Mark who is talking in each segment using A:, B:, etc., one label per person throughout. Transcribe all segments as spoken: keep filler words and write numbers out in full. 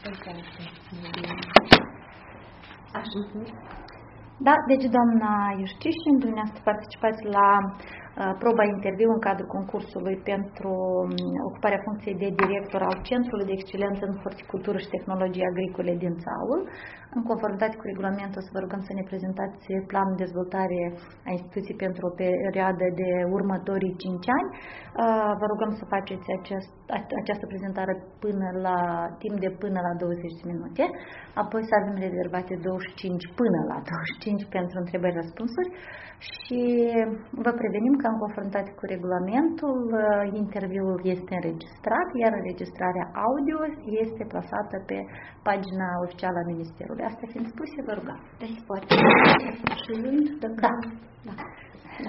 A: Așa. Da, deci doamna Iușcișin, dumneavoastră participați la uh, proba interviu în cadrul concursului pentru um, ocuparea funcției de director al Centrului de Excelență în Horticultură și Tehnologii Agricole din Țaul. În conformitate cu regulamentul, să vă rugăm să ne prezentați planul de dezvoltare a instituției pentru o perioadă de următorii cinci ani. Uh, vă rugăm să faceți acest, această prezentare până la timp de până la douăzeci de minute, apoi să avem rezervate douăzeci și cinci până la douăzeci și cinci pentru întrebări-răspunsuri și vă prevenim că în conformitate cu regulamentul, interviul este înregistrat, iar înregistrarea audio este plasată pe pagina oficială a Ministerului. Astea fiind spuse, vă rugăm.
B: Deci poate și rând?
A: Da.
B: Da. Da. Da.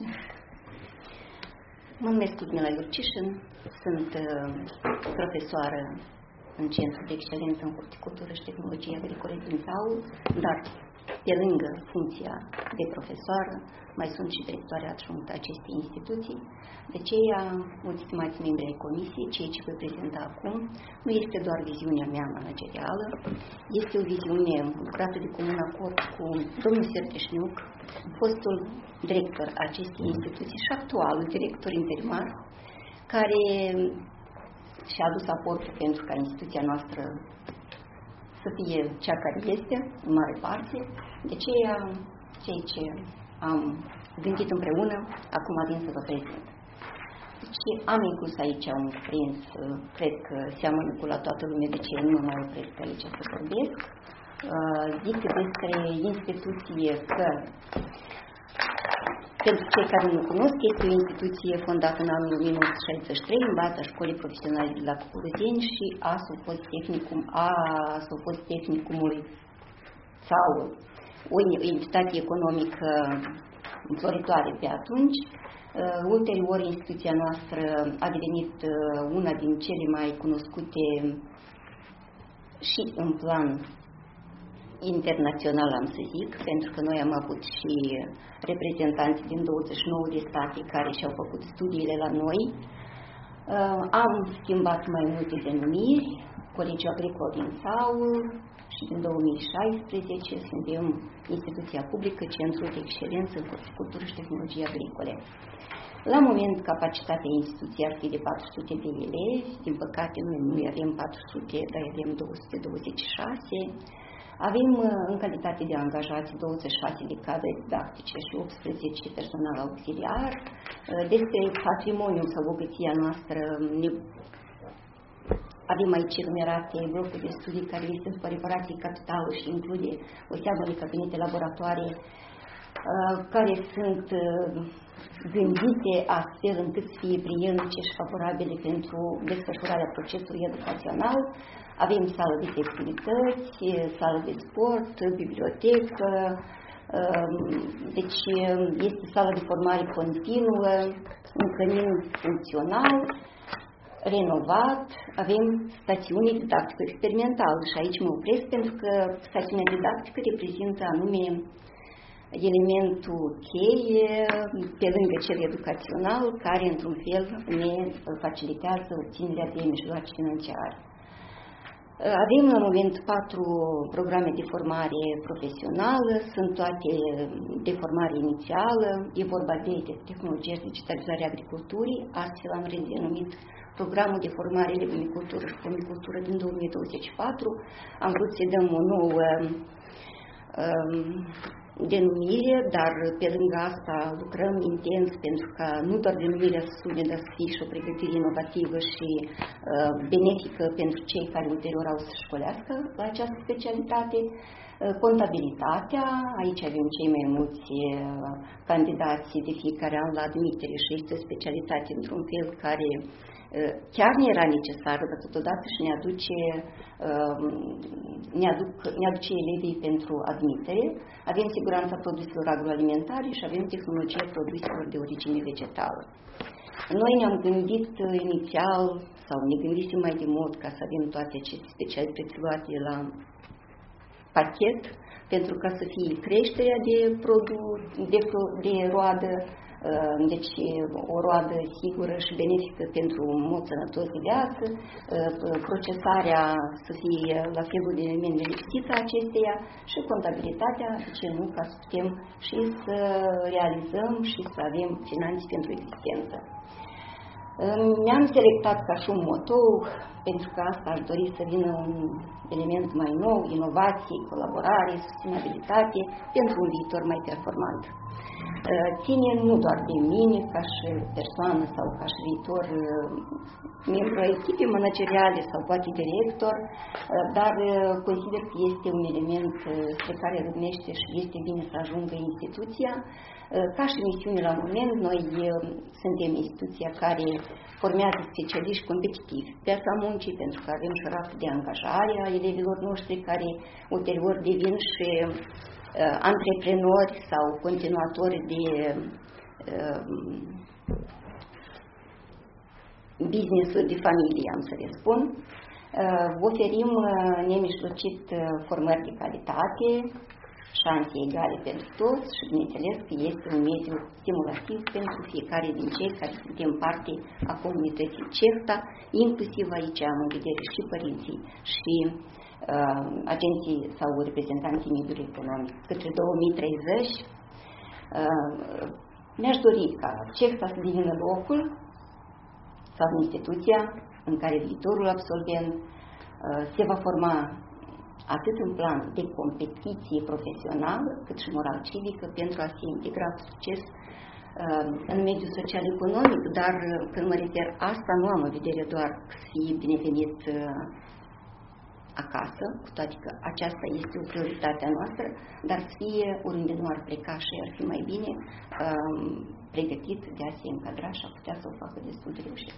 B: Mă numesc Ludmila Iușcișin, sunt uh, profesoară în Centrul de Excelență în Horticultură și Tehnologii Agricole din Țaul, dar pe lângă funcția de profesoară, mai sunt și directoare adjunctă acestei instituții. De aceea, mulți stimați membri ai comisiei, ceea ce voi prezenta acum, nu este doar viziunea mea managerială, este o viziune lucrată de comun acord cu domnul Serdeșniuc, fostul director acestei instituții și actualul director interimar, care și-a adus aportul pentru ca instituția noastră să fie cea care este, în mare parte. De aceea, ceea ce am gândit împreună, acum vin să vă prezint. Deci am inclus aici un prins, cred că seamănă cu la toată lumea, de ce nu mă mai opresc aici să vorbesc. Zic despre instituție că, pentru cei care nu cunosc, este o instituție fondată în anul o mie nouă sute șaizeci și trei în baza Școlii Profesionale de la Cucuruzeni și a Sopos Tehnicum, a Sopos Tehnicumului Țaul, o entitate economică înfloritoare pe atunci. Uh, ulterior, instituția noastră a devenit uh, una din cele mai cunoscute și în plan internațional, am să zic, pentru că noi am avut și reprezentanți din douăzeci și nouă de state care și-au făcut studiile la noi. Uh, am schimbat mai multe denumiri, Colegiul Agricol din Țaul și din două mii șaisprezece suntem instituția publică Centrul de Excelență în Horticultură și Tehnologii Agricole. La moment, capacitatea instituției ar fi de patru sute de elevi, din păcate noi nu avem patru sute, dar avem două sute douăzeci și șase. Avem în calitate de angajați douăzeci și șase de cadre didactice și optsprezece personal auxiliar. Despre patrimoniul sau bogăția noastră avem aici numerate blocuri de studii care este după reparație capitală și include o seamă de cabinete laboratoare care sunt gândite astfel încât să fie prielnice și favorabile pentru desfășurarea procesului educațional. Avem sală de festividități, sală de sport, bibliotecă, deci este sală de formare continuă, un cămin funcțional, renovat, avem stațiune didactică experimentală și aici mă opresc pentru că stațiunea didactică reprezintă anume elementul cheie pe lângă cel educațional care într-un fel ne facilitează obținerea de mijloace financiare. Avem la moment patru programe de formare profesională, sunt toate de formare inițială, e vorba de tehnologie și digitalizare agriculturii, astfel am redenumit programul de formare legumicultură și pomicultură din două mii douăzeci și patru. Am vrut să dăm o nouă um, denumire, dar pe lângă asta lucrăm intens pentru ca nu doar denumirea să sune, dar să fie și o pregătire inovativă și uh, benefică pentru cei care ulterior au să școlească la această specialitate. Uh, contabilitatea, aici avem cei mai mulți uh, candidați de fiecare an la admitere și este o specialitate într-un fel care chiar ne era necesară, dar totodată și ne aduce, ne, aduc, ne aduce elevii pentru admitere. Avem siguranța produselor agroalimentare și avem tehnologia produselor de origine vegetală. Noi ne-am gândit inițial, sau ne gândisem mai de mult ca să avem toate aceste specialități luate la pachet, pentru ca să fie creșterea de, produ, de, de roadă, deci o roadă sigură și benefică pentru un mod sănătos de viață, procesarea să fie la felul de beneficită acesteia și contabilitatea, de ce nu, ca să putem și să realizăm și să avem finanțe pentru existență. Mi-am selectat ca și un motou, pentru că asta aș dori să vină un element mai nou, inovație, colaborare, sustenabilitate, pentru un viitor mai performant. Ține nu doar de mine ca și persoană sau ca și viitor membru a echipei manageriale sau poate director, dar consider că este un element spre care râvnește și este bine să ajungă instituția. Ca și misiune la moment, noi suntem instituția care formează specialiști competitivi pe piața muncii, pentru că avem și rată de angajare a elevilor noștri care ulterior devin și uh, antreprenori sau continuatori de uh, business-uri de familie, am să le spun. Uh, oferim uh, nemijlocit uh, formări de calitate, șanse egale pentru toți și, bineînțeles, că este un mediu stimulativ pentru fiecare din cei care suntem parte a comunității CEHTA, inclusiv aici am în vedere și părinții și uh, agenții sau reprezentanții mediului economic. Către două mii treizeci uh, mi-aș dori ca CEHTA să devină locul sau instituția în care viitorul absolvent uh, se va forma atât în plan de competiție profesională, cât și moral-civică, pentru a se integra cu succes uh, în mediul social-economic, dar când mă refer asta, nu am în vedere doar să fie binevenit uh, acasă, cu toate că aceasta este o prioritate a noastră, dar să fie oriunde nu ar pleca și ar fi mai bine uh, pregătit de a se încadra și a putea să o facă destul de reușit.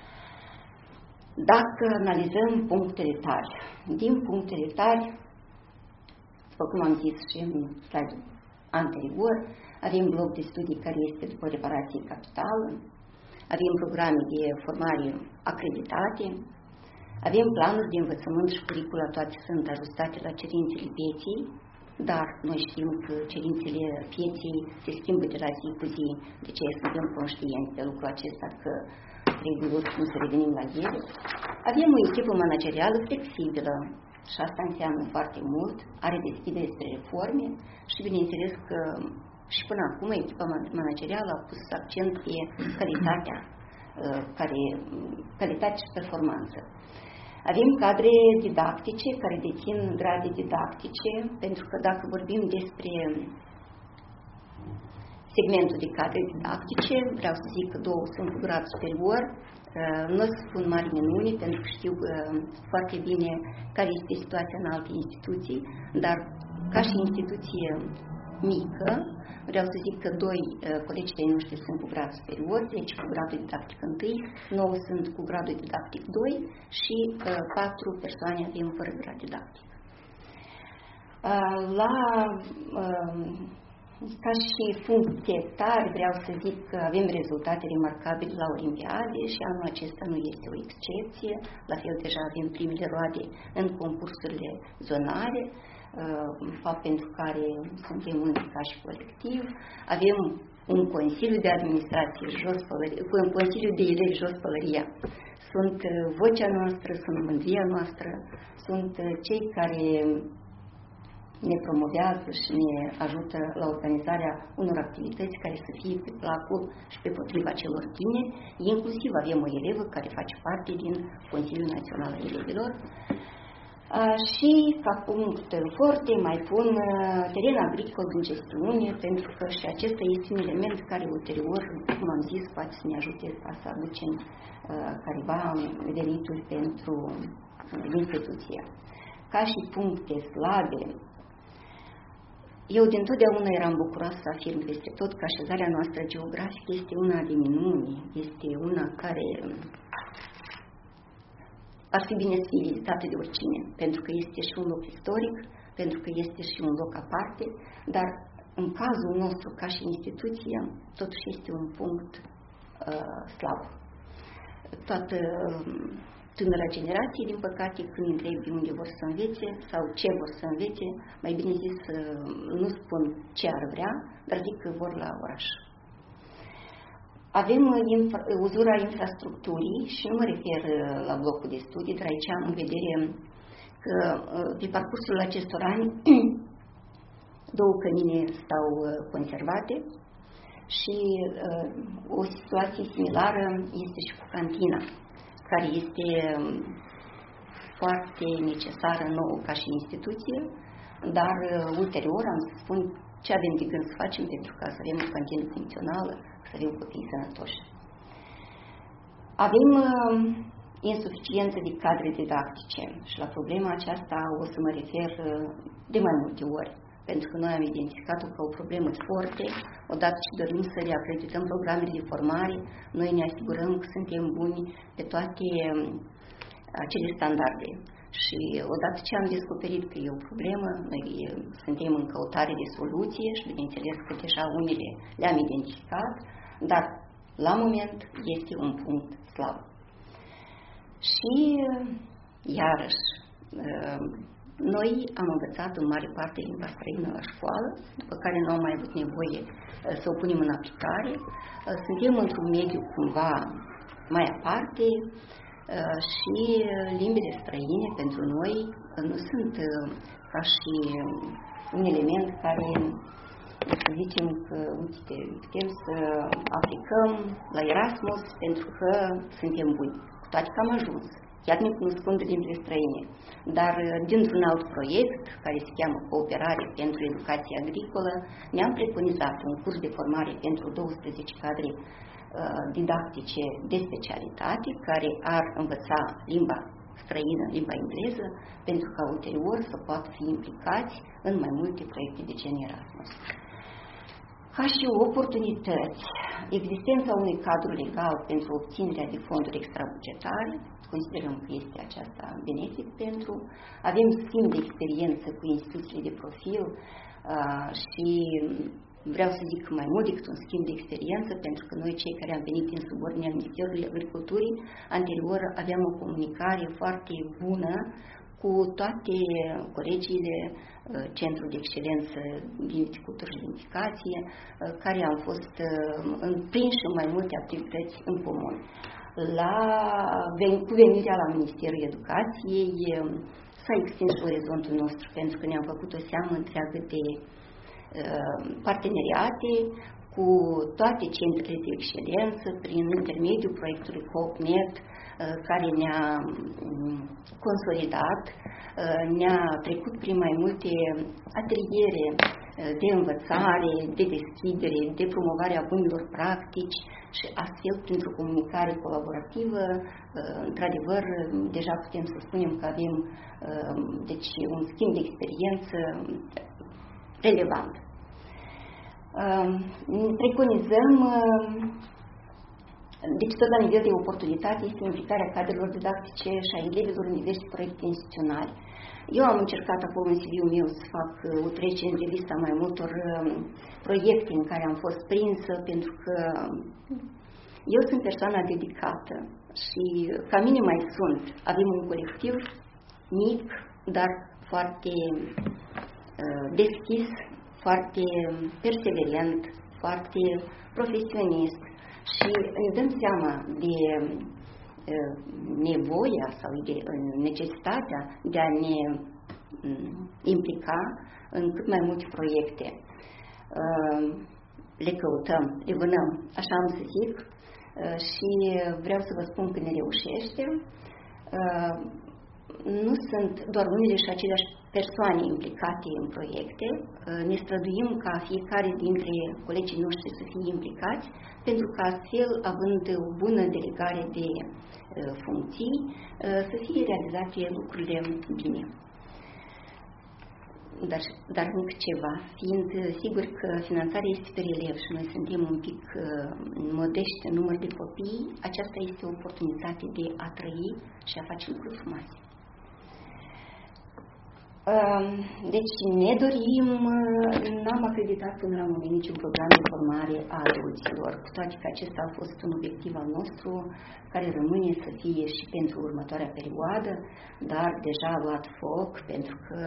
B: Dacă analizăm punctele tari, din punctele tari, după cum am zis și în slide anterior, avem bloc de studii care este după reparație capitală, avem programe de formare acreditate, avem planuri de învățământ și curicula, toate sunt ajustate la cerințele pieței, dar noi știm că cerințele pieței se schimbă de la zi cu zi, de ce suntem conștienți de lucrul acesta că trebuie oricum să revenim la ele. Avem o echipă managerială flexibilă și asta înseamnă foarte mult, are deschidere spre reforme și bineînțeles că și până acum echipa managerială a pus accent pe calitatea, care, calitate și performanță. Avem cadre didactice care dețin grade didactice, pentru că dacă vorbim despre segmentul de cadre didactice, vreau să zic că două sunt cu grad superior, nu o să spun mari minuni, pentru că știu foarte bine care este situația în alte instituții, dar ca și instituție mică, vreau să zic că doi colegi de noștri sunt cu grad superior, deci cu gradul didactic întâi, nouă sunt cu gradul didactic doi și patru persoane avem fără grad didactic. La Ca și puncte tari, vreau să zic că avem rezultate remarcabile la Olimpiade și anul acesta nu este o excepție. La fel, deja avem primele roade în concursurile zonare, fapt pentru care suntem unici ca și colectiv. Avem un Consiliu de Administrație jos pălăria, un Consiliu de Elevi jos pălăria. Sunt vocea noastră, sunt mândria noastră, sunt cei care ne promovează și ne ajută la organizarea unor activități care să fie pe placul și pe potriva celor tineri. Inclusiv avem o elevă care face parte din Consiliul Național al Elevilor. Și, ca punct forte, mai pun teren agricol în gestiune, pentru că și acesta este un element care ulterior, cum am zis, poate să ne ajute ca să aducem careva venituri pentru instituția. Ca și puncte slabe, eu dintotdeauna eram bucuroasă să afirm peste tot că așezarea noastră geografică este una de minuni, este una care ar fi bine să fie vizitată de oricine, pentru că este și un loc istoric, pentru că este și un loc aparte, dar în cazul nostru, ca și instituție, totuși este un punct uh, slab. Toată tânăra generație, din păcate, când întrebi unde vor să învețe sau ce vor să învețe, mai bine zis, nu spun ce ar vrea, dar zic că vor la oraș. Avem infra, uzura infrastructurii și nu mă refer la blocul de studii, dar aici am în vedere că pe parcursul acestor ani două cămine stau conservate și o situație similară este și cu cantina, care este foarte necesară nouă ca și instituție, dar ulterior am să spun ce avem de gând să facem pentru ca să avem o cantină funcțională, să avem copii sănătoși. Avem uh, insuficiență de cadre didactice și la problema aceasta o să mă refer uh, de mai multe ori, pentru că noi am identificat-o ca o problemă forte. Odată ce dorim să le acredităm programele de formare, noi ne asigurăm că suntem buni pe toate uh, acele standarde. Și odată ce am descoperit că e o problemă, noi suntem în căutare de soluție și bineînțeles că deja unele le-am identificat, dar la moment este un punct slab. Și iarăși, noi am învățat în mare parte limba străină la școală, după care nu am mai avut nevoie să o punem în aplicare. Suntem într-un mediu cumva mai aparte, și limbile străine pentru noi nu sunt ca și un element care, să zicem că, uite, putem să aplicăm la Erasmus pentru că suntem buni, cu toate că am ajuns, chiar ne cunoscând limbile străine. Dar dintr-un alt proiect, care se cheamă Cooperare pentru Educație Agricolă, ne-am preconizat un curs de formare pentru douăsprezece cadre didactice de specialitate care ar învăța limba străină, limba engleză, pentru ca ulterior să poată fi implicați în mai multe proiecte de gen Erasmus. Ca și oportunități, existența unui cadru legal pentru obținerea de fonduri extrabugetare, considerăm că este aceasta benefic pentru, avem schimb de experiență cu instituțiile de profil uh, și vreau să zic mai mult decât un schimb de experiență, pentru că noi, cei care am venit din subordinea Ministerului Agriculturii, anterior aveam o comunicare foarte bună cu toate colegiile Centrul de Excelență din Viticultură și Vinificație, care am fost împrinși în mai multe activități în comun. La, cu venirea la Ministerul Educației s-a extins orizontul nostru, pentru că ne-am făcut o seamă întreagă de parteneriate cu toate centrele de excelență prin intermediul proiectului CoopNet, care ne-a consolidat, ne-a trecut prin mai multe ateliere de învățare, de deschidere, de promovare a bunilor practici și astfel, printr-o comunicare colaborativă, într-adevăr, deja putem să spunem că avem deci, un schimb de experiență relevant. Preconizăm, deci tot la nivel de oportunitate, este implicarea cadrelor didactice și a elevilor în diverse proiecte instituționale. Eu am încercat acolo în C V-ul meu să fac o trecere în revista mai multor proiecte în care am fost prinsă, pentru că eu sunt persoana dedicată și ca mine mai sunt. Avem un colectiv mic, dar foarte deschis, foarte perseverent, foarte profesionist și ne dăm seama de nevoia sau de necesitatea de a ne implica în cât mai multe proiecte. Le căutăm, le vânăm, așa am să zic, și vreau să vă spun că ne reușește. Nu sunt doar unele și aceleași persoane implicate în proiecte, ne străduim ca fiecare dintre colegii noștri să fie implicați, pentru că astfel, având o bună delegare de funcții, să fie realizate lucrurile bine. Dar, dar încă ceva, fiind sigur că finanțarea este pe relev și noi suntem un pic modești în număr de copii, aceasta este o oportunitate de a trăi și a face lucruri frumoase. Deci ne dorim, n-am acreditat până la moment niciun program de formare a adulților, cu toate că acesta a fost un obiectiv al nostru, care rămâne să fie și pentru următoarea perioadă, dar deja a luat foc, pentru că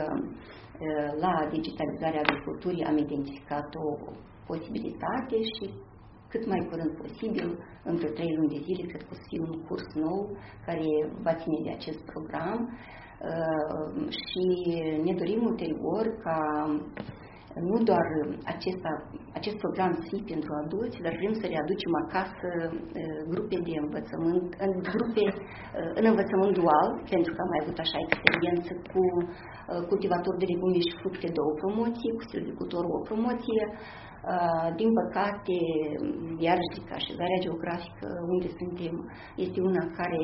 B: la digitalizarea agriculturii am identificat o posibilitate și cât mai curând posibil, între trei luni de zile, cred că o să fie un curs nou care va ține de acest program și ne dorim ulterior ca nu doar acesta, acest program să fie pentru adulți, dar vrem să readucem acasă grupe de învățământ, în grupe în învățământ dual, pentru că am mai avut așa experiență cu cultivator de legume și fructe, două promoții, cu silvicultor o promoție. Din păcate, iarăși zic, așezarea geografică unde suntem este una care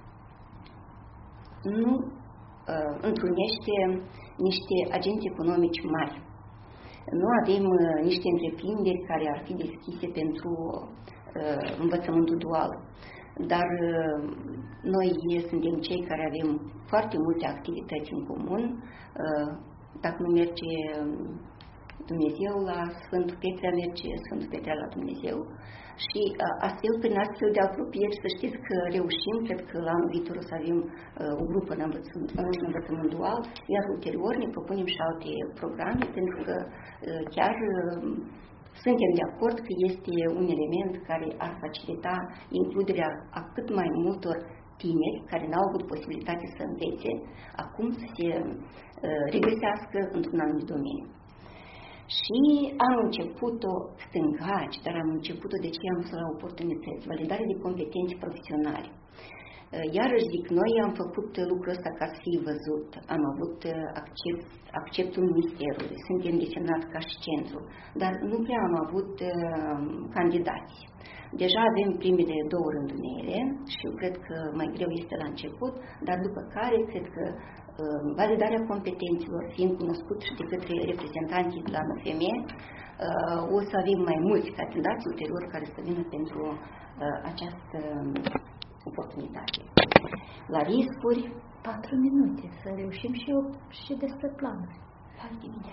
B: nu întrunește niște agenți economici mari. Nu avem uh, niște întreprinderi care ar fi deschise pentru uh, învățământul dual, dar uh, noi suntem cei care avem foarte multe activități în comun. Uh, dacă nu merge Dumnezeu la Sfântul Petrea, merge Sfântul Petrea la Dumnezeu. Și astfel, prin astfel de apropieri, să știți că reușim, cred că la anul viitor o să avem uh, o grupă în învățământ, în învățământ dual, iar ulterior ne propunem și alte programe, pentru că uh, chiar uh, suntem de acord că este un element care ar facilita includerea a cât mai multor tineri care n-au avut posibilitate să învețe, acum să se uh, regăsească într-un anumit domeniu. Și am început-o stângaci, dar am început-o de ce am pus la oportunități, validare de competențe profesionale. Iarăși zic, noi am făcut lucrul ăsta ca să fie văzut, am avut accept, acceptul ministerului, suntem desemnat ca și centru, dar nu prea am avut uh, candidați. Deja avem primele două rândunere și eu cred că mai greu este la început, dar după care cred că uh, validarea competențelor fiind cunoscut și de către reprezentanții de la N F M, uh, o să avem mai mulți candidați ulterior care să vină pentru uh, această oportunitate. La riscuri,
A: patru minute, să reușim și eu și despre planuri.
B: Foarte bine.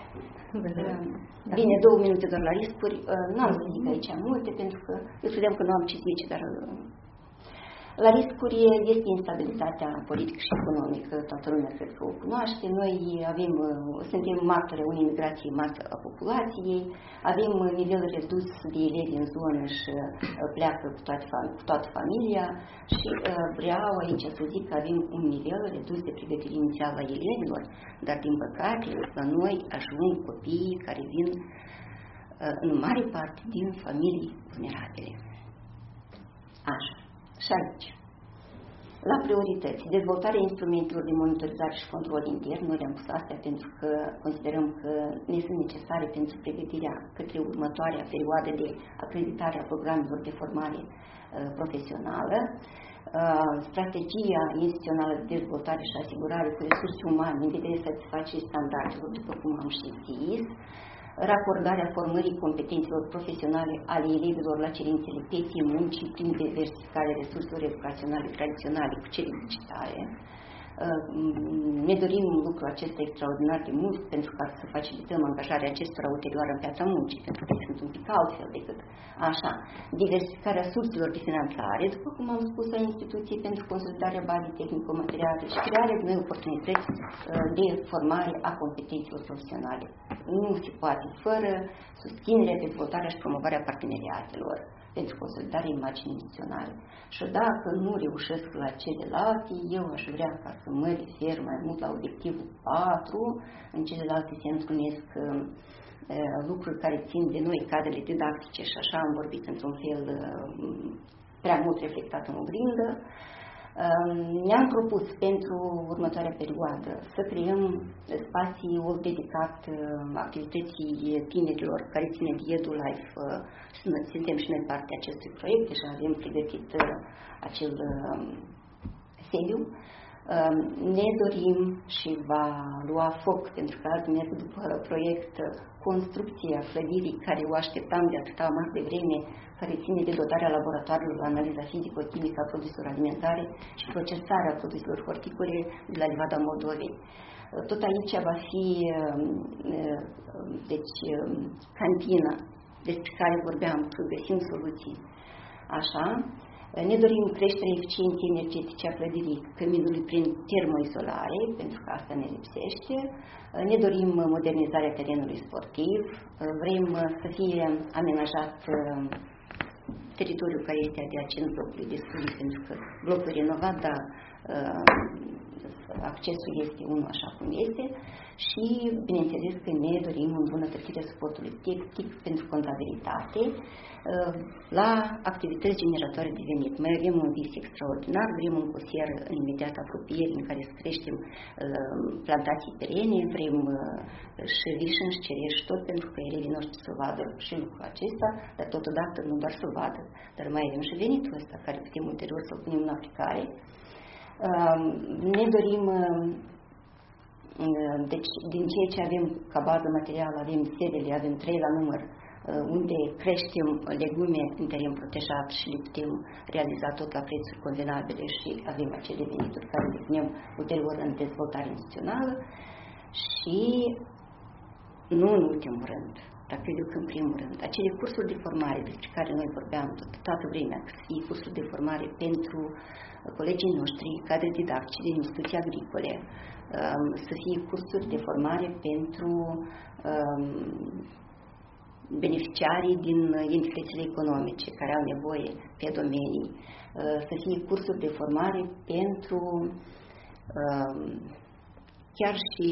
B: Bine, două minute doar la riscuri. N-am să zic aici multe, pentru că eu credeam că nu am ce zice, dar la riscuri este instabilitatea politică și economică, toată lumea cred că o cunoaște. Noi avem, suntem martori unei migrații mari a populației, avem nivel redus de elevi în zonă și pleacă cu toată, cu toată familia și vreau aici să zic că avem un nivel redus de pregătire inițială a elevilor, dar din păcate la noi ajung copiii care vin în mare parte din familii vulnerabile. Așa. Și aici, la priorități, dezvoltarea instrumentelor de monitorizare și control intern, noi le-am pus astea pentru că considerăm că ne sunt necesare pentru pregătirea către următoarea perioadă de acreditare a programelor de formare uh, profesională, uh, strategia instituțională de dezvoltare și asigurare cu resurse umane în vederea satisfacerii standardelor, după cum am și zis, racordarea formării competențelor profesionale ale elevilor la cerințele pieței muncii prin diversificarea resurselor educaționale tradiționale cu cele digitale. Ne dorim lucrul acesta extraordinar de mult pentru ca să facilităm angajarea acestora ulterioară în piața muncii, pentru că sunt un pic altfel decât așa. Diversificarea surselor de finanțare, după cum am spus, a instituției pentru consolidarea bazei tehnico-materiale și crearea de noi oportunități de formare a competențelor profesionale. Nu se poate fără susținerea, dezvoltarea și promovarea parteneriatelor pentru consolidarea imaginii instituționale. Și dacă nu reușesc la celelalte, eu aș vrea ca să mă refer mai mult la obiectivul patru, în celelalte se întrunesc uh, lucruri care țin de noi, cadrele didactice și așa am vorbit într-un fel uh, prea mult reflectat în oglindă. Ne-am propus pentru următoarea perioadă să creăm spațiul dedicat activității tinerilor care ține de EduLife. Suntem și noi partea acestui proiect, deja avem pregătit acel sediu. Ne dorim și va lua foc, pentru că azi merg după proiect construcția clădirii care o așteptam de atâta mare de vreme, care ține de dotarea laboratoarelor la analiza fizico-chimică a produselor alimentare și procesarea produselor horticole de la Livada Moldovei. Tot aici va fi deci, cantina despre care vorbeam, că găsim soluții. Așa. Ne dorim creșterea eficienței energetice a clădirii căminului prin termoizolare, pentru că asta ne lipsește. Ne dorim modernizarea terenului sportiv. Vrem să fie amenajat teritoriul care este adiacent blocului de studii, pentru că blocul renovat, dar accesul este unul așa cum este și, bineînțeles, că ne dorim îmbunătățirea suportului tehnic pentru contabilitate la activități generatoare de venit. Mai avem un vis extraordinar, vrem un cosier în imediată apropiere în care să creștem plantații perene, vrem și vișini și cereși, tot pentru că elevii noștri să vadă și lucrul acesta, dar totodată nu doar să vadă, dar mai avem și venitul ăsta care putem ulterior să-l punem în aplicare. Ne dorim, deci, din ceea ce avem ca bază materială, avem sedele, avem trei la număr, unde creștem legume în teren protejat și le putem realiza tot la prețuri convenabile și avem acele venituri care le punem ulterior în dezvoltare instituțională și, nu în ultimul rând, dar cred eu că în primul rând, acele cursuri de formare despre care noi vorbeam tot, toată vremea, că să fie cursuri de formare pentru colegii noștri, cadre didactice din instituții agricole, să fie cursuri de formare pentru beneficiarii din entitățile economice care au nevoie pe domenii, să fie cursuri de formare pentru chiar și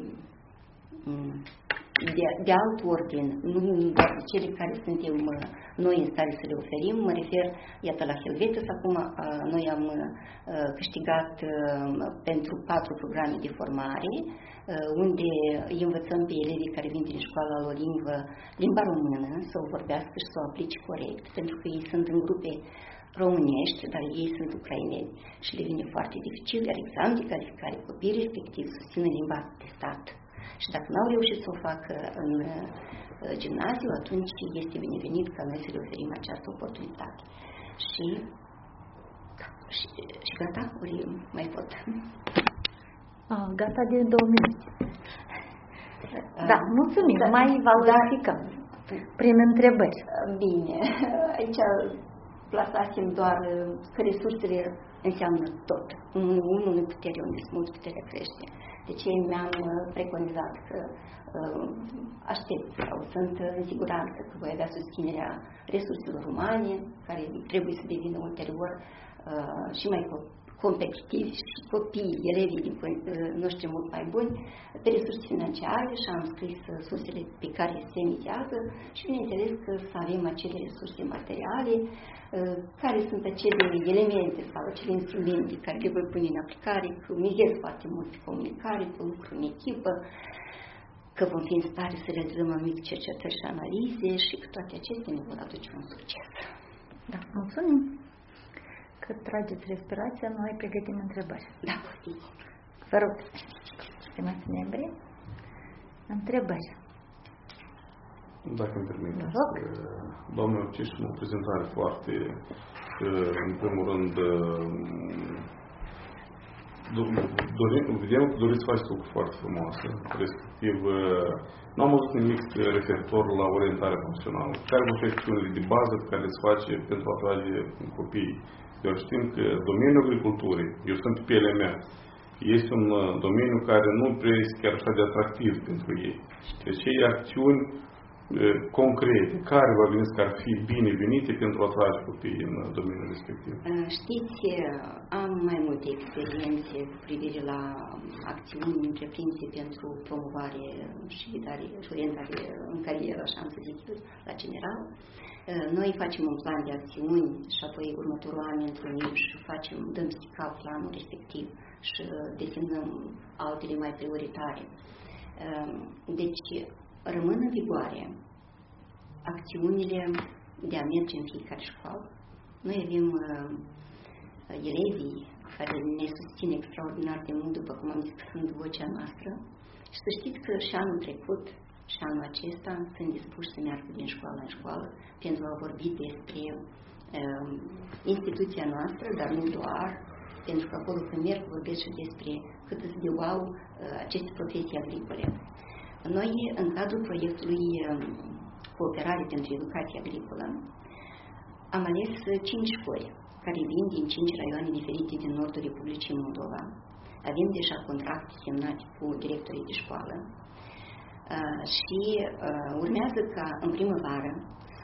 B: de, de alt ordin, nu doar cele care suntem noi în stare să le oferim. Mă refer, iată, la Helvetis. Acum noi am câștigat pentru patru programe de formare, unde îi învățăm pe elevii care vin din școala la o limbă, limba română, să o vorbească și să o aplice corect, pentru că ei sunt în grupe românești, dar ei sunt ucraineni și le vine foarte dificil, iar examen de calificare copiii respectiv susține limba de stat. Și dacă n-au reușit să o facă în gimnaziu, atunci este binevenit ca noi să le oferim această oportunitate. Și, și, și gata, ori mai pot.
A: A, gata de două minute. Da, mulțumim. Da, mai valorificăm da, prin întrebări.
B: Bine, aici plasasem doar că resursele înseamnă tot. Unul în putere, unde sunt mulți, puterea crește. De ce mi-am preconizat că uh, aștept sau sunt în siguranță că voi avea susținerea resurselor umane, care trebuie să devină ulterior uh, și mai competitivi și copiii, elevii din uh, noștri mult mai buni, pe resurse financiare și am scris uh, sursele pe care se emitează și bineînțeles că să avem acele resurse materiale, uh, care sunt acele elemente sau acele instrumente care le voi pune în aplicare, că mizez foarte mult pe comunicare, pe lucru în echipă, că vom fi în stare să realizăm anumite cercetări și analize și că toate acestea ne vor aduce un succes.
A: Da, mulțumim! Că trageți respirația, noi pregătim întrebări.
B: Da,
A: vă rog, stimați membri, întrebări.
C: Dacă îmi permiteți, doamna Ciș, o prezentare foarte, în primul rând, vedem că doriți să faceți lucruri foarte frumoase, respectiv, nu am văzut nimic referitor la orientarea funcțională. Care vor fi acțiunile de bază pe care le face pentru a atrage copiii? Eu știm că domeniul agriculturii, eu sunt pe pielea mea, este un domeniu care nu prea este chiar așa de atractiv pentru ei. Deci ei acțiuni concrete, care vă gândiți că ar fi binevenite pentru a atrage copiii în domeniul respectiv?
B: Știți, am mai multe experiențe cu privire la acțiuni întreprinse pentru promovare și dare și orientare în carieră, așa am să zic, la general. Noi facem un plan de acțiuni și apoi următorul an întâlnim și facem, dăm stica planul respectiv și desemnăm altele mai prioritare. Deci, rămân în vigoare acțiunile de a merge în fiecare școală. Noi avem uh, elevii care ne susțin extraordinar de mult, după cum am zis, că sunt vocea noastră. Și să știți că și anul trecut și anul acesta sunt dispuși să meargă din școală în școală pentru a vorbi despre uh, instituția noastră, dar nu doar, pentru că acolo când merg vorbesc și despre cât de wow uh, aceste profesii agricole. Noi, în cadrul proiectului Cooperare pentru Educație Agricolă, am ales cinci școli care vin din cinci raioane diferite din nordul Republicii Moldova. Avem deja contracte semnate cu directorii de școală și urmează ca în primăvară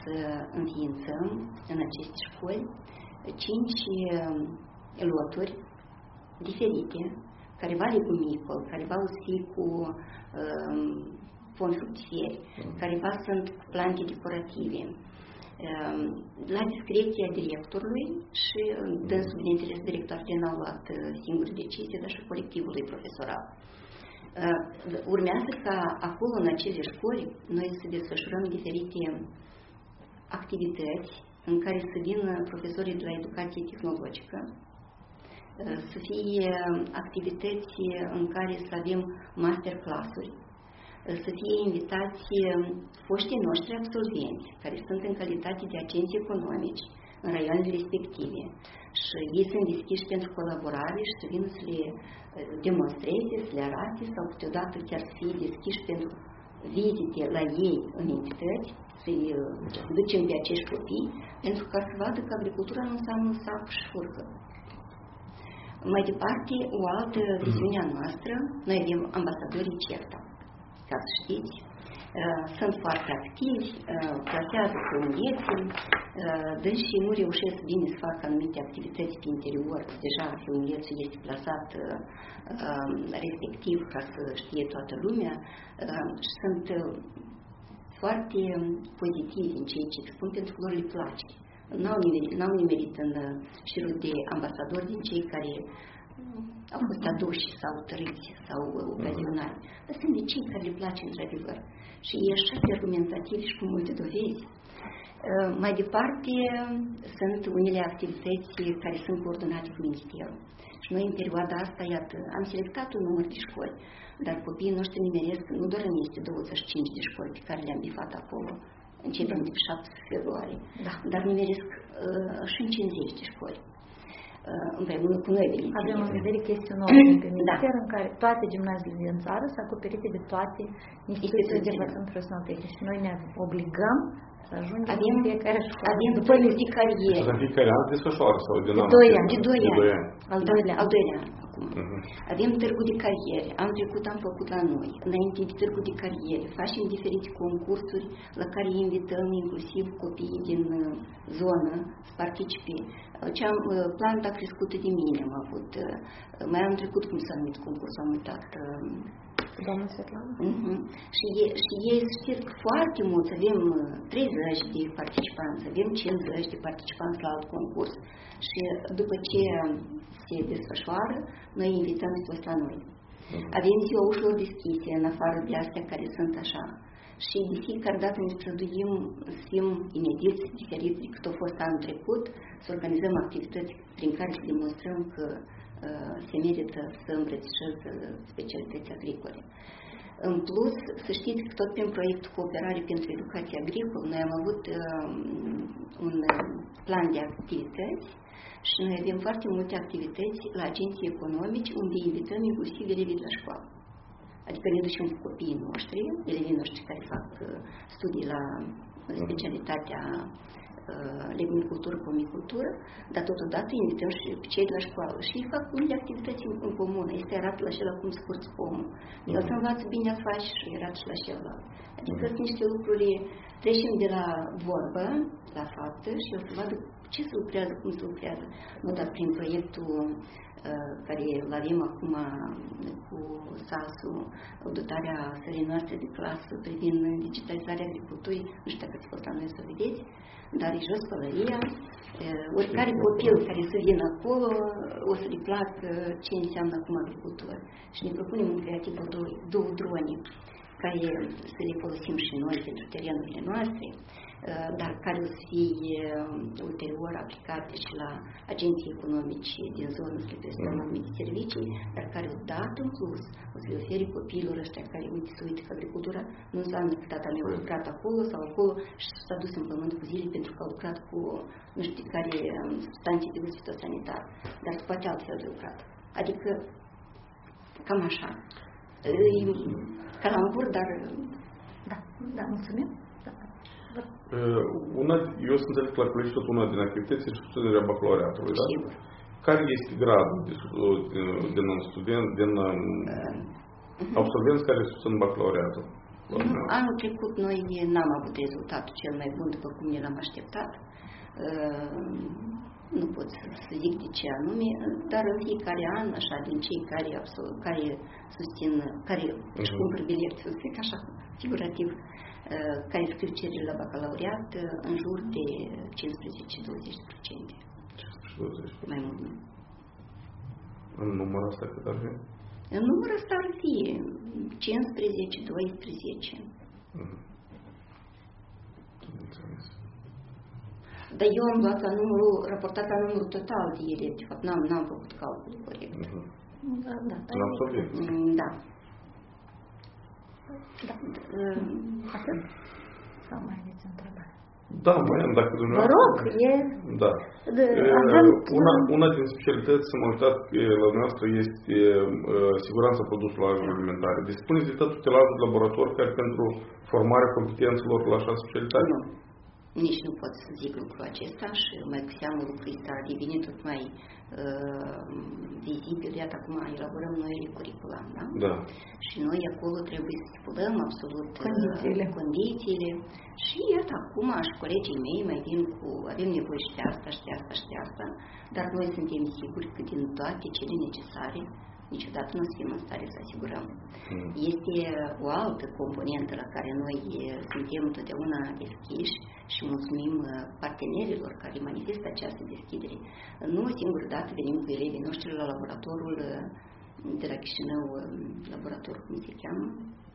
B: să înființăm în aceste școli cinci loturi diferite, careva legumicol, careva usii cu um, pomi fructifieri, careva sunt plante decorative, um, la discreția directorului și dânsul, bineînțeles, directorul n-au luat singur decizie, dar și colectivului profesoral. Uh, urmează ca acolo, în acele școli, noi să desfășurăm diferite activități în care să vină profesorii de la educație tehnologică, uh, să fie activități în care să avem masterclass-uri, uh, să fie invitați foștii noștri absolvenți, care sunt în calitate de agenți economici în raioanele respective și ei sunt deschiși pentru colaborare și să vină să le demonstreze, să le arate sau câteodată chiar să fie deschiși pentru vizite la ei în entități, să-i ducem pe acești copii, pentru ca să vadă că agricultura nu înseamnă sac și furcă. Mai departe, o altă viziune a noastră, noi avem ambasadorii CERTA, ca să știți, sunt foarte activi, plasează filmulețe, dânsii nu reușesc bine să facă anumite activități pe interior, deja filmulețul este plasat respectiv ca să știe toată lumea și sunt foarte pozitivi în ceea ce expun pentru că lor le place. N-au nimerit, n-au nimerit în șirul de ambasadori din cei care au fost aduși sau tăriți sau ocazionali. Dar sunt de cei care le place într-adevăr. Și e așa de argumentativi și cu multe dovezi. Mai departe, sunt unele activități care sunt coordonate cu Ministerul. Și noi, în perioada asta, iată, am selectat un număr de școli, dar copiii noștri nimeresc nu doar în este douăzeci și cinci de școli pe care le-am bifat acolo, începem de pe șaptesprezece februarie, da. Dar nimeresc uh, și în cincizeci de școli. Împreună cu noi venit.
A: Avem în vedere că este un ordine pe minister, da, în care toate gimnaziile din țară sunt acoperite de toate instituțiile de învățământ profesional tehnic. Noi ne obligăm să ajungem
B: avem,
A: în fiecare școală.
B: Avem după de cariere.
C: Să fiecare an desfășoară sau din
B: de doi ani. De doi ani. Al doilea, al doilea an. Uh-huh. Avem târgul de cariere. Am trecut, am făcut la noi. Înainte de târgul de cariere. Facem diferite concursuri la care invităm inclusiv copiii din zonă să participe. Ce am, planta crescută de mine am avut. Mai am trecut cum s-a numit concurs, am uitat.
A: Doamna Svetlana?
B: Uh-huh. Și, e, și ei știți că foarte mulți, avem treizeci de participanți, avem cincizeci de participanți la alt concurs. Și după ce se desfășoară, noi invităm toți la noi. Avem ziua ușilor deschise, în afară de astea care sunt așa. Și de fiecare dată ne străduim să fim inediți, diferiți decât a fost anul trecut, să organizăm activități prin care să demonstrăm că uh, se merită să îmbrățișeze specialități agricole. În plus, să știți că tot prin proiectul Cooperare pentru Educație Agricolă, noi am avut uh, un plan de activități și noi avem foarte multe activități la agenții economici unde invităm inclusiv elevii de la școală. Adică ne ducem cu copiii noștri, elevii noștri care fac studii la specialitatea uh, legumicultură, pomicultură, dar totodată invităm și pe cei de la școală și ei fac unele activități în, în comună. Este arată la acela cum scurți pomul. El să învață bine a face și arată și la celălalt. Adică sunt niște lucruri, trecem de la vorbă la faptă și el să vadă ce se lucrează, cum se lucrează. Nu doar prin proiectul care îl avem acum cu S A S-ul, dotarea sării noastre de clasă privind digitalizarea agriculturii, nu știu dacă ați fost la noi să o vedeți, dar e jos pălăria, oricare copil care să vină acolo o să-i placă ce înseamnă acum agricultură. Și ne propunem în creativul două, două drone care să le folosim și noi pentru terenurile noastre, dar care o să fie ulterior aplicate și la agenții economici din zonă, să le prestăm anumite servicii, dar care odată în plus o să le ofere copiilor ăștia care uite, să uite că agricultura nu înseamnă că tata meu a lucrat acolo sau acolo și s-a dus în pământ cu zile pentru că a lucrat cu nu știu care substanțe de uz fitosanitar, dar se poate altfel de lucrat. Adică cam așa. E calambur, dar...
A: Da, da, mulțumim.
C: Uh, una, eu sunt înțeleg la colegi tot una din activități și susținerea bacalaureatului, da?
B: Sigur.
C: Care este gradul de, de, din un student, din uh, absolvenți care susțin bacalaureatul?
B: Anul trecut noi n-am avut rezultatul cel mai bun după cum ne l-am așteptat. Nu pot să zic de ce anume, dar în fiecare an, așa, din cei care, absolut, care susțin, care își cumpără bilet, să zic așa, figurativ, care scriu cereri la bacalaureat, în jur de cincisprezece-douăzeci la sută.
C: cincisprezece-douăzeci.
B: Mai mult, nu.
C: În numărul ăsta cât ar fi?
B: În numărul ăsta ar fi cincisprezece-doisprezece.
C: Mhm. Înțeles.
B: Dar eu am luat la numărul, raportat la numărul total de ele, de fapt n-am, n-am făcut calculul corect.
C: Mhm.
A: Da, da.
C: La absolvenți.
B: Da.
A: Da. Atât? Sau mai aveți întrebare?
C: Da, mai am, dacă
A: Vă
C: dumneavoastră...
A: rog, e...
C: Da.
A: De, avem...
C: Una, una din specialități, să mă uitat la noastră, este uh, siguranța produselor agroalimentare. Dispuneți de tot tutelajul de laborator care pentru formarea competențelor la așa specialitate?
B: Nu. Nici nu pot să zic lucrul acesta și mai cu seamă lucrul ăsta devine tot mai uh, vizibil. Iată, acum elaborăm noile curicula, da?
C: Da.
B: Și noi acolo trebuie să stipulăm absolut
A: condițiile.
B: Uh, condițiile. Și iată, acum și colegii mei mai vin cu, avem nevoie și de asta, și de asta, și de asta, dar noi suntem siguri că din toate cele necesare, niciodată nu suntem în stare să asigurăm. Mm. Este o altă componentă la care noi suntem totdeauna deschiși și mulțumim partenerilor care manifestă această deschidere. Nu o singură dată venim cu elevii noștri la laboratorul de la Chișinău, laborator, cum se cheamă?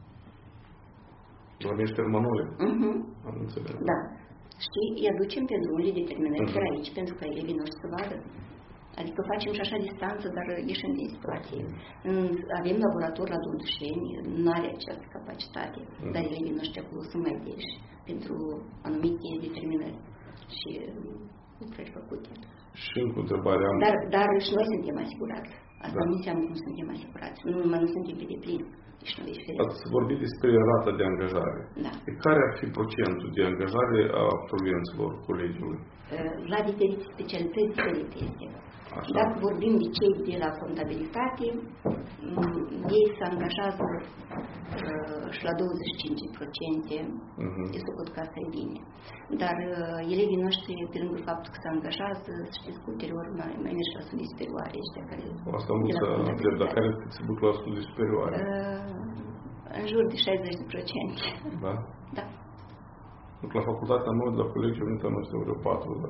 C: La niște manole.
B: Uh-huh.
C: Am înțeles.
B: Da. Și îi aducem pe drumurile determinate
C: uh-huh.
B: aici pentru ca elevii noștri să vadă. Adică facem și așa distanță, dar ieșim din situație. Avem laborator la Dondușeni, nu are această capacitate, mm. dar elevii noștri acolo sunt mai deși pentru anumite determinări și lucrări făcute.
C: Și încă întrebare am...
B: Dar, dar și noi suntem asigurați. Asta
C: da.
B: nu înseamnă că nu suntem asigurați. Nu, numai nu suntem pe deplin. Deci noi diferim.
C: Ați vorbit despre rata de angajare.
B: Da.
C: Care ar fi procentul de angajare a absolvenților colegiului?
B: La diferite specialități diferite este.
C: Așa.
B: Dacă vorbim de cei de la contabilitate, ei se angajează uh, și la douăzeci și cinci la sută, uh-huh. de suport că asta e bine. Dar uh, elevii noștri, pe lângă faptul că se angajează, știți că ulterior mai, mai merg la studii superioare ăștia care...
C: Asta am vrut să întreb, dar care se duc la studii superioare?
B: Uh, în jur de șaizeci la sută.
C: Da?
B: Da.
C: Duc la facultatea nouă, de la Colegiul Unită, nu știu, vreo patru, dar...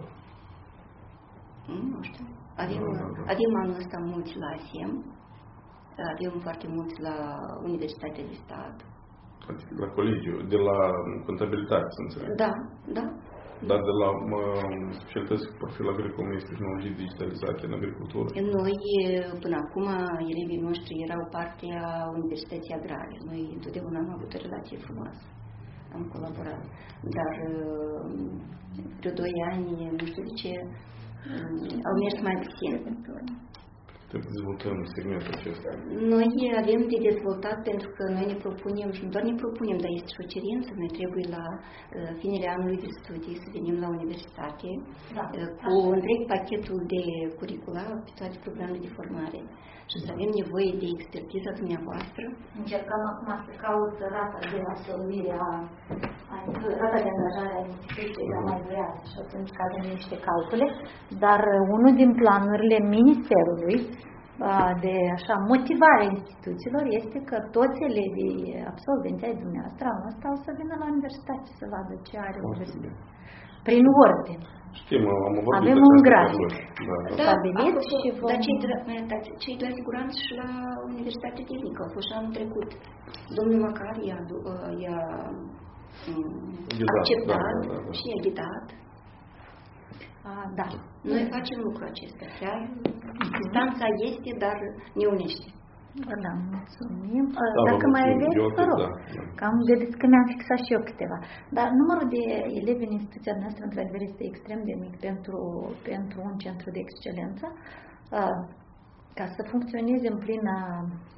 B: Nu știu. Avem,
C: da, da, da.
B: avem anul ăsta mulți la A S E M, avem foarte mulți la Universitatea de Stat.
C: Adică la colegiu, de la contabilitate, să înțeleg.
B: Da, da.
C: Dar de la mă, specialități profil agricol, este tehnologii digitalizate în agricultură.
B: Noi, până acum, elevii noștri erau parte a Universității Agrare. Noi întotdeauna am avut o relație frumoasă. Am colaborat. Dar vreo doi ani, nu știu de ce, au mers mai puțin.
C: Trebuie să dezvoltăm segmentul acesta.
B: Noi avem de dezvoltat pentru că noi ne propunem, și nu doar ne propunem, dar este și o cerință. Noi trebuie la uh, finele anului de studii să venim la universitate da. uh, cu întreg pachetul de curicula pe toate programele de formare. Și să avem nevoie de expertiza dumneavoastră.
A: Încercăm acum să caut rata de absolvire a, a rata de angajare a instituției la mai durează și atunci că avem niște calcule, dar unul din planurile Ministerului de așa motivare a instituțiilor este că toți elevii absolvenți ai dumneavoastră anul ăsta o să vină la universitate să vadă ce are universitatea. Prin ordine.
C: Știm, am vorbit
A: avem un grafic
B: da,
A: stabilit da, și vom...
B: Dar cei de, la, cei de la siguranță și la Universitatea Tehnică au fost și anul trecut. Domnul Macar i-a, i-a acceptat da, da, da, da. și i-a ghidat.
A: A, da.
B: Noi facem lucrul acesta. Chiar distanța este, dar ne unește.
A: Da, mulțumim.
C: Da,
A: Dacă mai aveți, vă rog,
C: da, da.
A: că am vedeți că mi-am fixat și eu câteva. Dar numărul de elevi în instituția noastră, într-adevăr, este extrem de mic pentru, pentru un centru de excelență. Ca să funcționeze în plină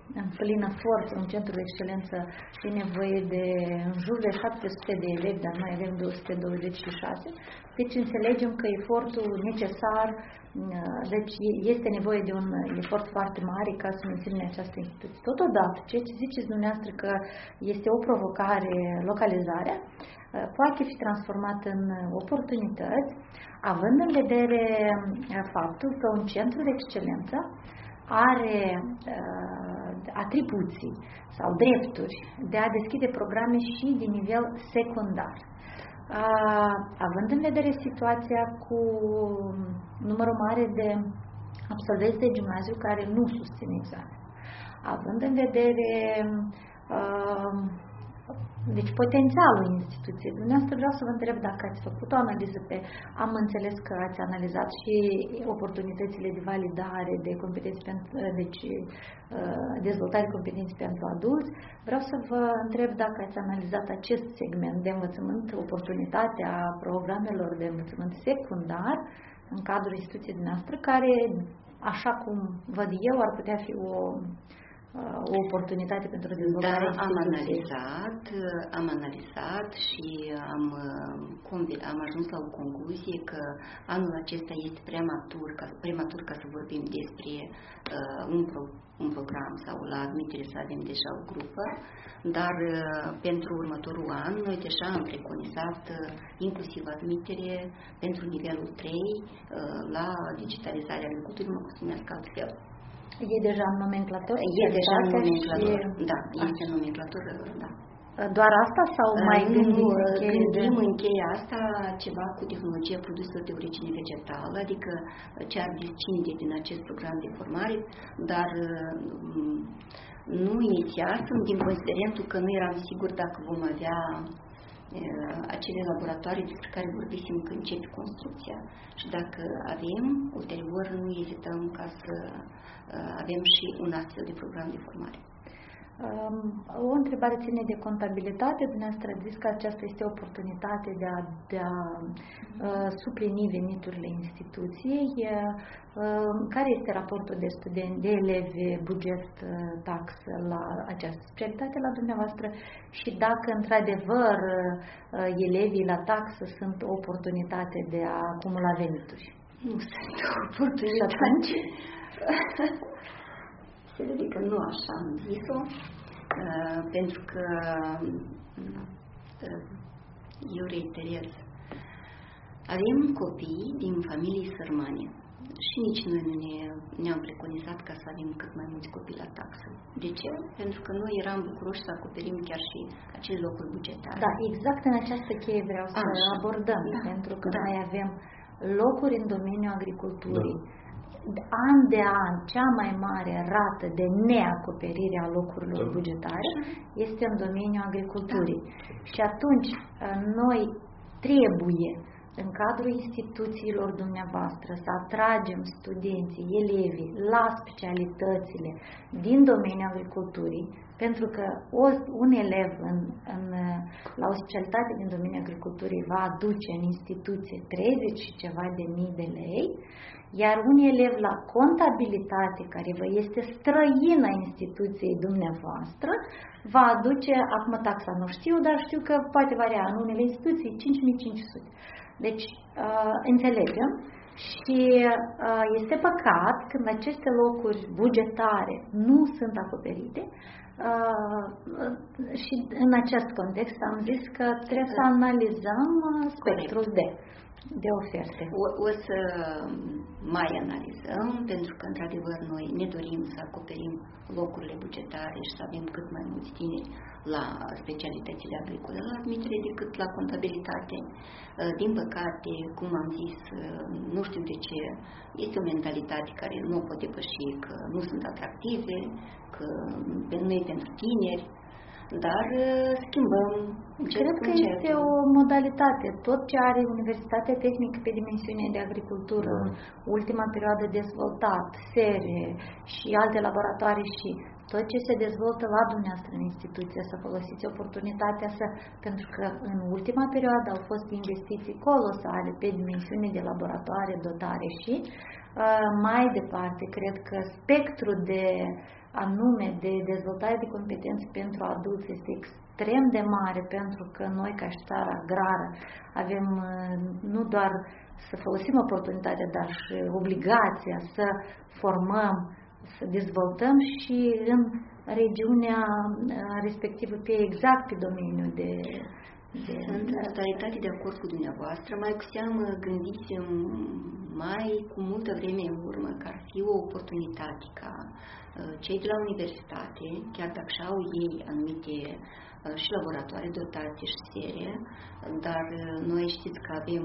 A: în plină forță un centru de excelență e nevoie de în jur de șapte sute de elevi, dar noi avem două sute douăzeci și șase. Deci înțelegem că efortul necesar, deci este nevoie de un efort foarte mare ca să menținem această instituție. Totodată, ceea ce ziceți dumneavoastră că este o provocare localizarea, poate fi transformat în oportunități, având în vedere faptul că un centru de excelență are uh, atribuții sau drepturi de a deschide programe și de nivel secundar. Uh, având în vedere situația cu numărul mare de absolvenți de gimnaziu care nu susțin examen, având în vedere uh, deci potențialul instituției. Dumneavoastră vreau să vă întreb dacă ați făcut o analiză pe, am înțeles că ați analizat și oportunitățile de validare, de competențe pentru, deci dezvoltare competențe pentru adulți. Vreau să vă întreb dacă ați analizat acest segment de învățământ, oportunitatea programelor de învățământ secundar în cadrul instituției dumneavoastră, care, așa cum văd eu, ar putea fi o o oportunitate pentru dezvoltarea
B: Da, am analizat, am analizat și am, am ajuns la o concluzie că anul acesta este prematur ca, prematur ca să vorbim despre uh, un, pro, un program sau la admitere să avem deja o grupă, dar uh, pentru următorul an noi deja am preconizat uh, inclusiv admitere pentru nivelul trei uh, la digitalizarea agriculturii, mă costumesc altfel.
A: E deja în nomenclator?
B: E deja în nomenclator,
A: și...
B: da, este în nomenclator, da.
A: Doar asta sau mai gândim
B: în gândim
A: de...
B: în cheia asta ceva cu tehnologia produselor de origine vegetală, adică ce ar distinge din acest program de formare, dar nu inițiasem din considerentul că nu eram sigur dacă vom avea acele laboratoare despre care vorbisem când începe construcția. Și dacă avem, ulterior nu ezităm ca să avem și un astfel de program de formare.
A: O întrebare ține de contabilitate. Dumneavoastră ați zis că aceasta este o oportunitate de a, de a uh, suplini veniturile instituției. Uh, care este raportul de studenți, de elevi, buget, uh, taxă la această specialitate la dumneavoastră și dacă într-adevăr uh, elevii la taxă sunt o oportunitate de a acumula venituri?
B: Nu sunt o oportunitate. Se vede că nu așa am zis-o, uh, pentru că uh, eu reiterez, avem copii din familii sărmane și nici noi nu ne, ne-am preconizat ca să avem cât mai mulți copii la taxă. De ce? Pentru că noi eram bucuroși să acoperim chiar și acele locuri bugetare.
A: Da, exact în această cheie vreau să așa abordăm, da, pentru că da, noi avem locuri în domeniul agriculturii. Da. An de an, cea mai mare rată de neacoperire a locurilor da, bugetare este în domeniul agriculturii. Da. Și atunci noi trebuie, în cadrul instituțiilor dumneavoastră, să atragem studenții, elevii la specialitățile din domeniul agriculturii, pentru că o, un elev în, în, la o specialitate din domeniul agriculturii va aduce în instituție treizeci și ceva de mii de lei, iar un elev la contabilitate, care vă este străină instituției dumneavoastră, va aduce, acum taxa nu știu, dar știu că poate varia în unele instituții, cinci mii cinci sute. Deci, uh, înțelegem și uh, este păcat când aceste locuri bugetare nu sunt acoperite uh, și în acest context am zis că trebuie să analizăm spectrul de, de oferte.
B: O, o să mai analizăm, pentru că într-adevăr noi ne dorim să acoperim locurile bugetare și să avem cât mai mulți tineri la specialitățile agricole, la admitere decât la contabilitate. Din păcate, cum am zis, nu știu de ce, este o mentalitate care nu o pot depăși, că nu sunt atractive, că nu e pentru tineri, dar schimbăm.
A: Cred că este o modalitate. Tot ce are Universitatea Tehnică pe dimensiune de agricultură, în ultima perioadă dezvoltat, serie și alte laboratoare și tot ce se dezvoltă la dumneavoastră în instituție, să folosiți oportunitatea să, pentru că în ultima perioadă au fost investiții colosale pe dimensiune de laboratoare, dotare și uh, mai departe, cred că spectrul de anume de dezvoltare de competențe pentru adulți este extrem de mare, pentru că noi ca și țară agrară avem nu doar să folosim oportunitatea, dar și obligația să formăm, să dezvoltăm și în regiunea respectivă pe exact pe domeniul de
B: Sunt în totalitate de acord cu dumneavoastră, mai cu seamă gândisem mai cu multă vreme în urmă că ar fi o oportunitate ca cei de la universitate, chiar dacă și-au ei anumite și laboratoare dotate și serie, dar noi știți că avem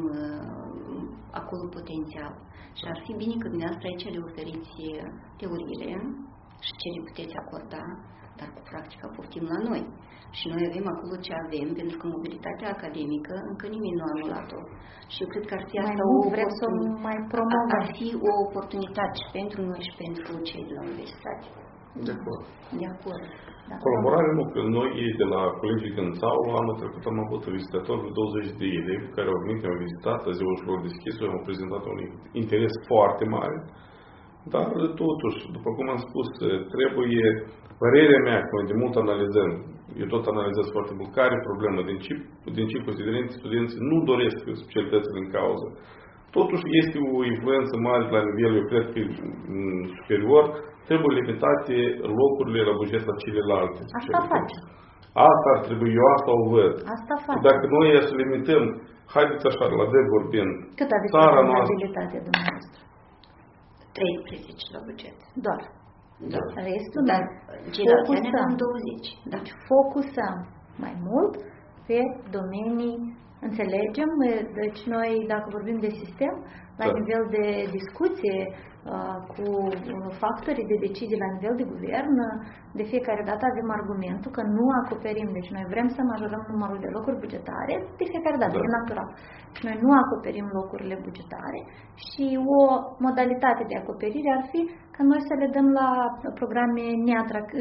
B: acolo potențial și ar fi bine că dumneavoastră aici le oferiți teoriile și ce le puteți acorda, dar cu practica poftim la noi. Și noi avem acolo ce avem, pentru că mobilitatea academică încă nimeni nu a anulat-o. Și eu cred că ar fi asta
A: mai
B: o,
A: vreau să mai promovăm.
B: Ar fi o oportunitate și pentru noi și pentru cei de la universitate.
C: De acord.
B: De acord.
A: Da.
C: Colaborare nu, că noi de la colegii din țau, anul trecut am avut vizitatori de douăzeci de elevi care au venit, au vizitat, ziua ușor deschis, au prezentat un interes foarte mare. Dar totuși, după cum am spus, trebuie, părerea mea, că noi de mult analizăm, eu tot analizez foarte mult, care problemă, din ce, din ce considerente studenții nu doresc specialitățile în cauză. Totuși este o influență mare la nivel, eu cred că superior, trebuie limitate locurile la buget la celelalte.
A: Asta face.
C: Asta ar trebui, eu asta o văd.
A: Asta face.
C: Dacă noi să limităm, haideți așa, la de vorbind,
A: cât aveți
C: țara noastră,
A: dumneavoastră?
B: treisprezece la buget.
A: Doar.
B: Da.
A: Restul,
B: dar
A: ceilalți
B: am douăzeci. Da.
A: Deci focusăm mai mult pe domenii, înțelegem, deci noi, dacă vorbim de sistem, la da. nivel de discuție uh, cu factorii de decizie la nivel de guvern, de fiecare dată avem argumentul că nu acoperim, deci noi vrem să majorăm numărul de locuri bugetare, de fiecare dată, da. e natural. Și noi nu acoperim locurile bugetare și o modalitate de acoperire ar fi ca noi să le dăm la programe neatrac-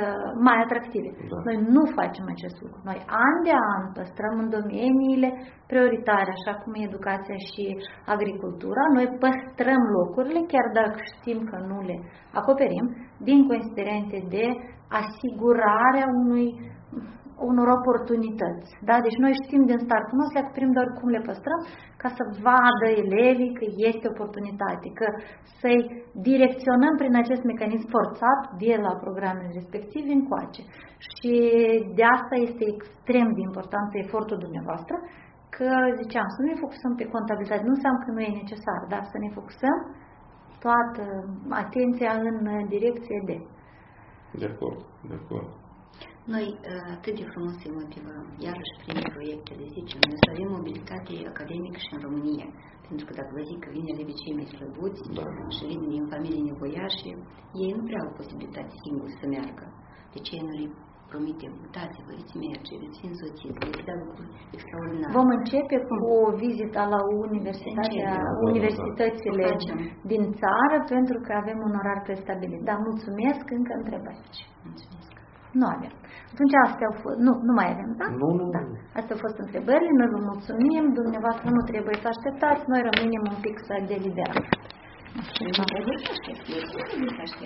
A: mai atractive. Da. Noi nu facem acest lucru. Noi an de an păstrăm în domeniile prioritare, așa cum e educația și agricultura, noi păstrăm locurile, chiar dacă știm că nu le acoperim, din considerente de asigurarea unui, unor oportunități. Da? Deci noi știm din start, nu o să le acoperim doar cum le păstrăm, ca să vadă elevii că este oportunitate, că să-i direcționăm prin acest mecanism forțat de la programele respective încoace. Și de asta este extrem de important efortul dumneavoastră, că, ziceam, să nu ne focusăm pe contabilitate, nu înseamnă că nu e necesar, dar să ne focusăm toată atenția în direcție de.
C: De acord, de acord.
B: Noi atât de frumos îi motivăm, iarăși prin proiectele, zicem, noi să avem mobilitate academică și în România. Pentru că dacă vă zic că vine elevii cei mai slăbuți da. și vin din familii nevoiașe, ei nu prea au posibilitate singuri să meargă. De ce noi le promitem, uitați-vă, veți merge, veți fi însoțiți, veți da lucruri extraordinare.
A: Vom începe cu o vizită la universitatea, universitățile din țară, pentru că avem un orar prestabilit. Dar mulțumesc, încă întrebări.
B: Mulțumesc.
A: Nu avem. Atunci astea au fost, nu, nu mai avem, da?
C: Nu, nu.
A: Da. Astea au fost întrebările, noi vă mulțumim, dumneavoastră nu trebuie să așteptați, noi rămânem un pic să deliberăm.
B: Nu trebuie să așteptați.